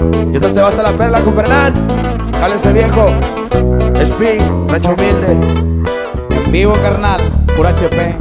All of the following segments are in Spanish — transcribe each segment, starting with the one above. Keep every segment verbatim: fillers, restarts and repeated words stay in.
Y esta se va hasta la perla con Fernán. Cálese viejo. Speak, Rancho Humilde. Vivo carnal, pura H P.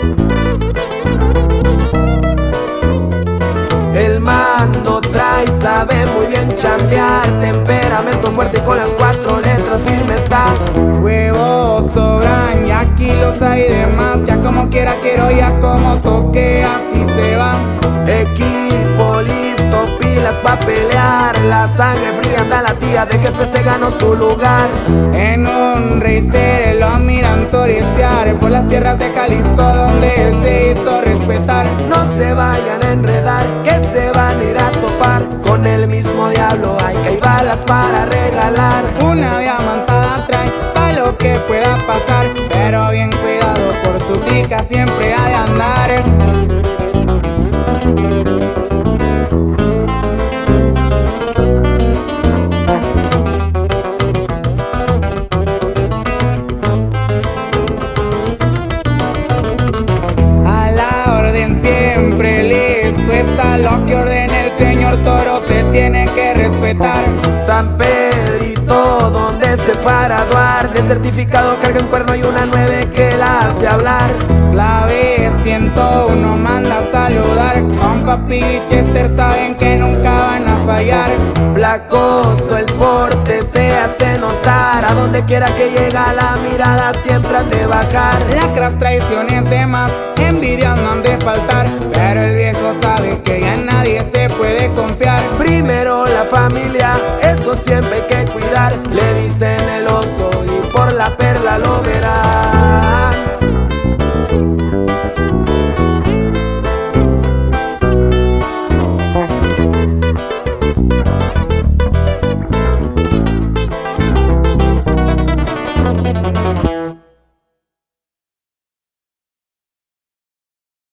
El mando trae, sabe muy bien chambear. Temperamento fuerte y con las cuatro letras firme está. Huevos sobran y aquí los hay de más. Ya como quiera quiero, ya como toque así se va. Equipo listo, pilas pa' pelear. La sangre fría anda la tía de jefe se ganó su lugar. En un racer lo miran turistear por las tierras de Jalisco donde él se hizo respetar. No se vayan a enredar, que se van a ir a topar con el mismo diablo. Hay que hay balas para regalar. Una diamantada trae pa' lo que pueda pasar, pero bien cuidado, por su tica siempre ha de andar. A la orden siempre listo está lo que ordena el señor Toro, se tiene que respetar. San Pedrito, donde se para Duarte, certificado carga un cuerno y una nueve que la hace hablar. Clave ciento uno manda a saludar, con papi Chester saben que nunca van a fallar. Placoso el porte se hace notar, a donde quiera que llega la mirada siempre han de bajar. Lacras, traiciones de más, envidias no han de faltar, pero el viejo sabe que ya nadie se puede confiar. Primero la familia, eso siempre hay que cuidar. Le dicen el oso y por la perla lo ve.